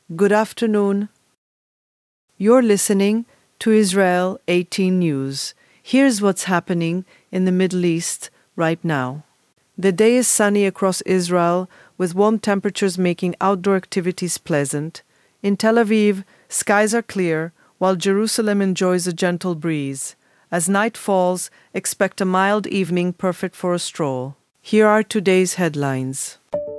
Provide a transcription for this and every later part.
Good afternoon. You're listening to Israel 18 News. Here's what's happening in the Middle East right now. The day is sunny across Israel, with warm temperatures making outdoor activities pleasant. In Tel Aviv, skies are clear, while Jerusalem enjoys a gentle breeze. As night falls, expect a mild evening perfect for a stroll. Here are today's headlines.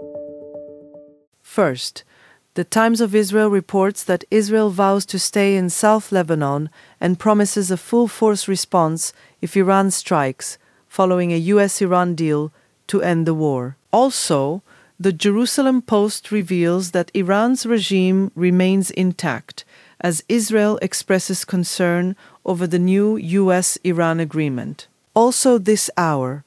First, the Times of Israel reports that Israel vows to stay in South Lebanon and promises a full-force response if Iran strikes, following a US-Iran deal to end the war. Also, the Jerusalem Post reveals that Iran's regime remains intact, as Israel expresses concern over the new US-Iran agreement. Also this hour,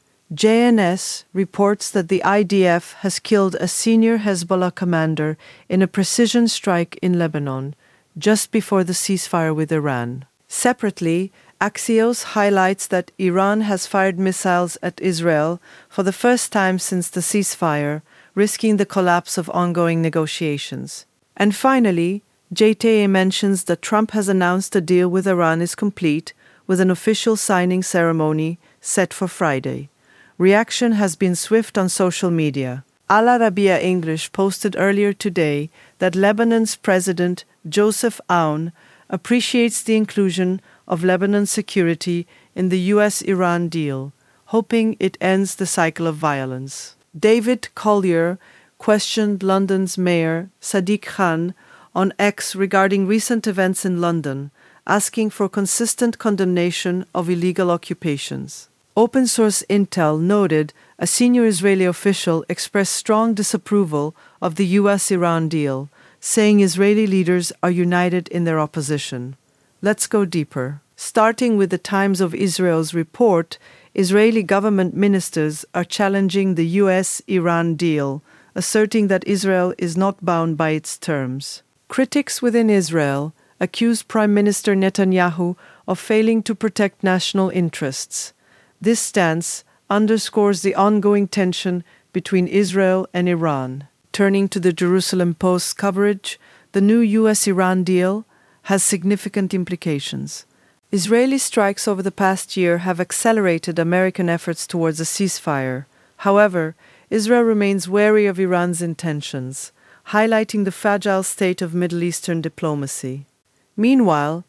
JNS reports that the IDF has killed a senior Hezbollah commander in a precision strike in Lebanon, just before the ceasefire with Iran. Separately, Axios highlights that Iran has fired missiles at Israel for the first time since the ceasefire, risking the collapse of ongoing negotiations. And finally, JTA mentions that Trump has announced a deal with Iran is complete, with an official signing ceremony set for Friday. Reaction has been swift on social media. Al Arabiya English posted earlier today that Lebanon's President Joseph Aoun appreciates the inclusion of Lebanon's security in the US-Iran deal, hoping it ends the cycle of violence. David Collier questioned London's Mayor Sadiq Khan on X regarding recent events in London, asking for consistent condemnation of illegal occupations. Open source intel noted a senior Israeli official expressed strong disapproval of the US-Iran deal, saying Israeli leaders are united in their opposition. Let's go deeper. Starting with the Times of Israel's report, Israeli government ministers are challenging the US-Iran deal, asserting that Israel is not bound by its terms. Critics within Israel accuse Prime Minister Netanyahu of failing to protect national interests. This stance underscores the ongoing tension between Israel and Iran. Turning to the Jerusalem Post's coverage, the new US-Iran deal has significant implications. Israeli strikes over the past year have accelerated American efforts towards a ceasefire. However, Israel remains wary of Iran's intentions, highlighting the fragile state of Middle Eastern diplomacy. Meanwhile,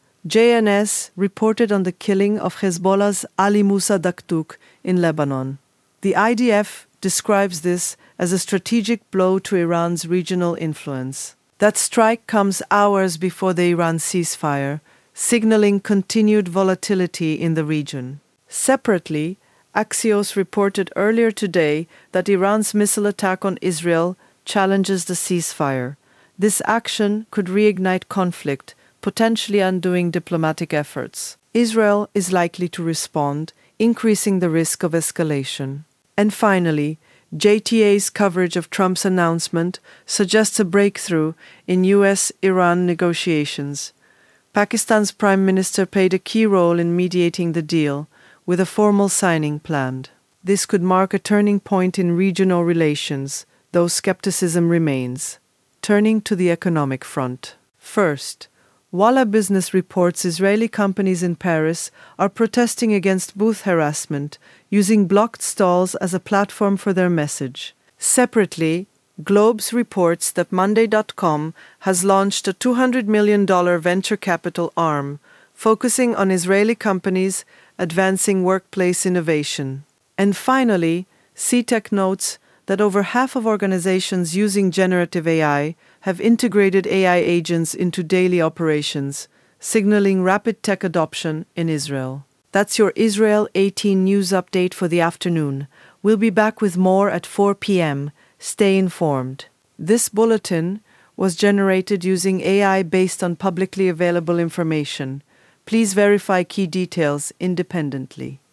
JNS reported on the killing of Hezbollah's Ali Musa Daktuk in Lebanon. The IDF describes this as a strategic blow to Iran's regional influence. That strike comes hours before the Iran ceasefire, signaling continued volatility in the region. Separately, Axios reported earlier today that Iran's missile attack on Israel challenges the ceasefire. This action could reignite conflict, potentially undoing diplomatic efforts. Israel is likely to respond, increasing the risk of escalation. And finally, JTA's coverage of Trump's announcement suggests a breakthrough in US-Iran negotiations. Pakistan's Prime Minister played a key role in mediating the deal, with a formal signing planned. This could mark a turning point in regional relations, though skepticism remains. Turning to the economic front. First, Walla Business reports Israeli companies in Paris are protesting against booth harassment, using blocked stalls as a platform for their message. Separately, Globes reports that Monday.com has launched a $200 million venture capital arm, focusing on Israeli companies advancing workplace innovation. And finally, CTech notes that over half of organizations using generative AI have integrated AI agents into daily operations, signaling rapid tech adoption in Israel. That's your Israel 18 news update for the afternoon. We'll be back with more at 4 p.m. Stay informed. This bulletin was generated using AI based on publicly available information. Please verify key details independently.